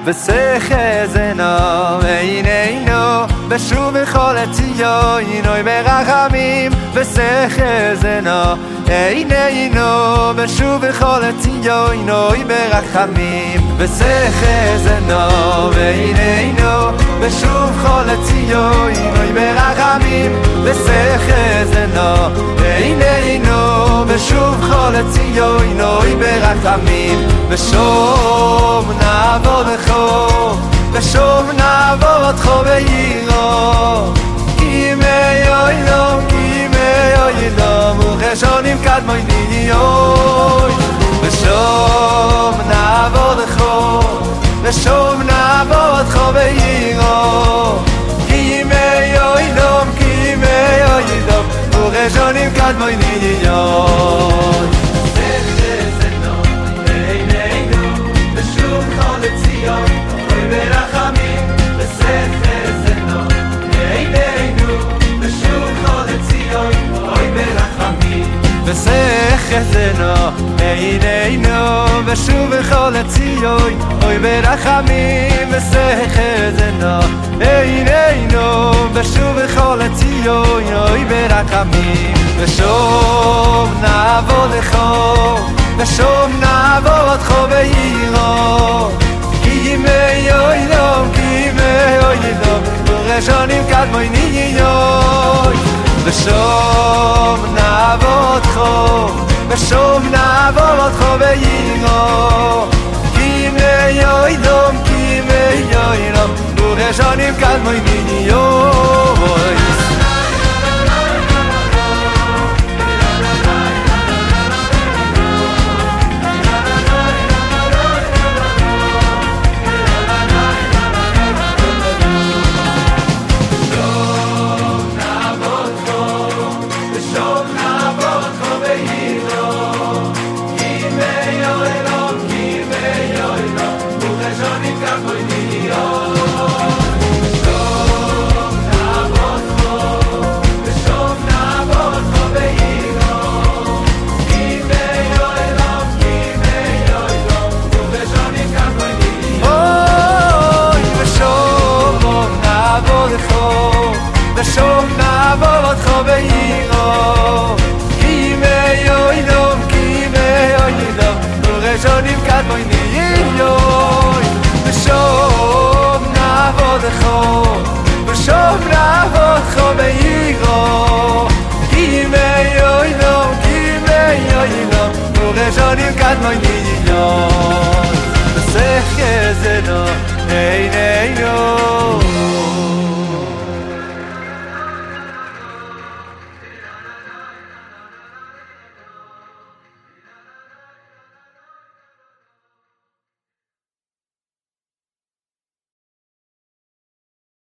וסחזנו עינינו בשוב בכל ציונוי ברחמים וסחזנו עינינו בשוב בכל ציונוי ברחמים וסחזנו עינינו בשוב בכל ציונוי ברחמים וסחזנו עינינו בשוב בכל ציונוי ברחמים ושוב נעבור ושוב נעבור אותך בעירו כי מאוילום וחשונים קדמוניות ושוב נעבור ושוב נעבור אותך בעירו כי מאוילום וחשונים קדמוניות ברחמים וסחזנו עינינו בשוב בכל ציון אוי ברחמים וסחזנו עינינו בשוב בכל ציון אוי ברחמים וסחזנו עינינו בשוב בכל ציון אוי ברחמים ושוב נעבור לך ושוב נעבור אותך בעירו כי מאוילום ורשונים קדמוניות ושוב נעבור אותך ושוב נעבור אותך בעירו כי מאוילום ורשונים קדמוניות ושוב נעבור אותך בעירו כי מאוילום ורשונים קדמוניות ושוב נעבור לך ושוב נעבור אותך בעירו כי מאוילום ורשונים קדמוניות וסחזנו עינינו